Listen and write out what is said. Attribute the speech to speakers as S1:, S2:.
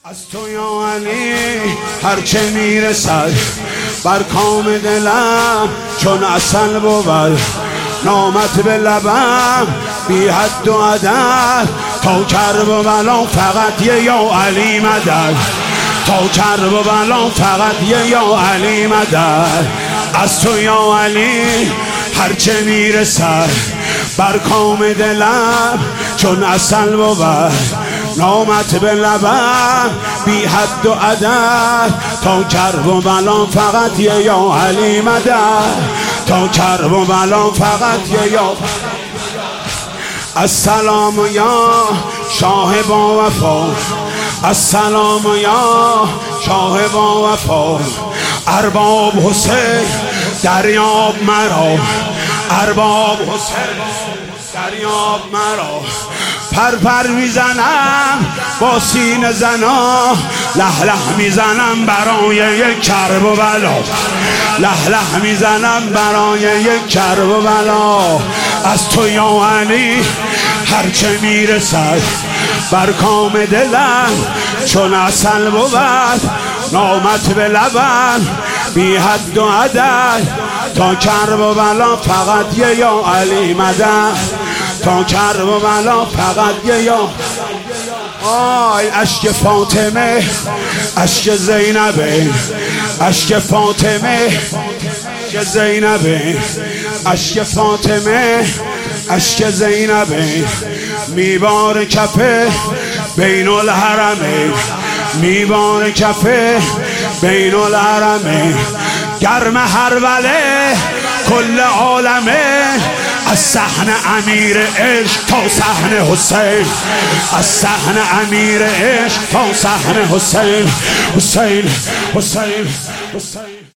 S1: از تو یا علی هرچه میرسد بر کام دلم چون عسل بود، نامت به لبم بی حد و عدد، تا کرب و بلا فقط یه یا علی مدد، تا کرب و بلا فقط یه یا علی مدد. از تو یا علی هرچه میرسد بر کام دلم چون عسل بود، نامت به لبم بی حد و عدد، تا کرب و بلا فقط یه یا علی مدد، تا کرب و بلا فقط یه یا. السلام یا شاه با وفا، السلام یا شاه با وفا، ارباب حسین دریاب مرا، ارباب حسین دریاب مرا. پر میزنم با سینه زنا، لح میزنم برای یک کرب و بلا، لح میزنم برای یک کرب و بلا. از تو یا علی هرچه میرسد بر کام دلم چون عسل بود، نامت به لبم بی حد و عدد، تا کرب و بلا فقط یه یا علی مدد، تا کرب و بلا فقط یه یا. آی اشک فاطمه اشک زینبه، اشک فاطمه اشک زینبه، اشک فاطمه اشک زینبه، میبار کفه بین الحرمه، میبار کفه بین الحرمه. گرم هروله کل عالمه، از صحن امیر عشق تا صحن حسین، از صحن امیر عشق تا صحن حسین، حسین حسین حسین.